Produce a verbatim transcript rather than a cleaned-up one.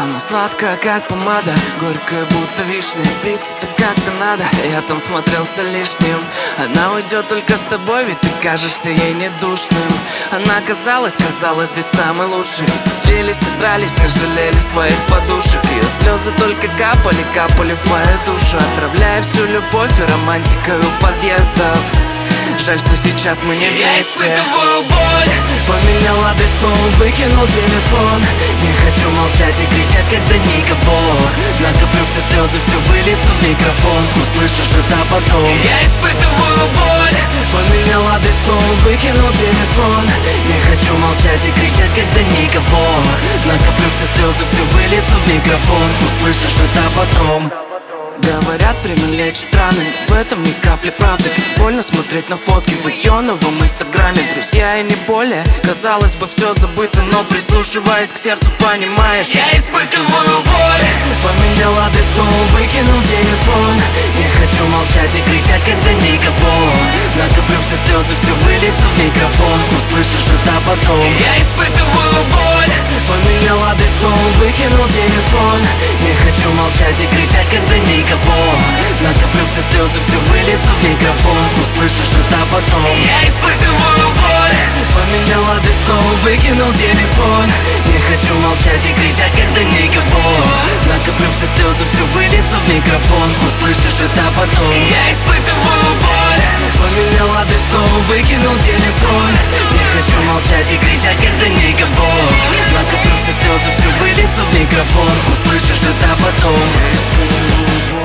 Оно сладкое, как помада, горькое, будто вишня. Пить это как-то надо, я там смотрелся лишним. Она уйдет только с тобой, ведь ты кажешься ей недушным. Она казалась, казалась здесь самой лучшей. Селились и дрались, не жалели своих подушек. Ее слезы только капали, капали в твою душу, отравляя всю любовь и романтикой у подъездов. Жаль, что сейчас мы не вместе. Я испытываю боль. Поменял адрес, снова выкинул телефон. Не хочу молчать и кричать, когда никого. Накоплю все слезы, все выльется в микрофон. Услышишь это потом. Я испытываю боль. Поменял адрес, снова выкинул телефон. Не хочу молчать и кричать, когда никого. Накоплю все слезы, все выльется в микрофон. Услышишь это потом. Говорят, время лечит раны, но в этом ни капли правды. Как больно смотреть на фотки в ее новом инстаграме. Друзья и не более, казалось бы, все забыто, но прислушиваясь к сердцу, понимаешь, я испытываю боль. Поменял адрес, снова выкинул телефон. Не хочу молчать и кричать, когда никого. Накоплю все слезы, все выльется в микрофон. Услышишь это потом. Я испытываю боль. Поменял адрес, снова выкинул телефон. Не хочу молчать и кричать, когда никого. Накоплю все слезы, все выльется в микрофон. Услышишь это потом. Я испытываю боль. Поменял адрес, снова выкинул телефон. Не хочу молчать и кричать, когда никого. Накоплю все слезы, все выльется в микрофон. Услышишь это потом. Я испытываю боль. Поменял адрес, снова выкинул телефон. Не хочу молчать и кричать, когда никого. Накоплю все слезы, все выльется в микрофон. Услышишь это потом. Я испытываю боль.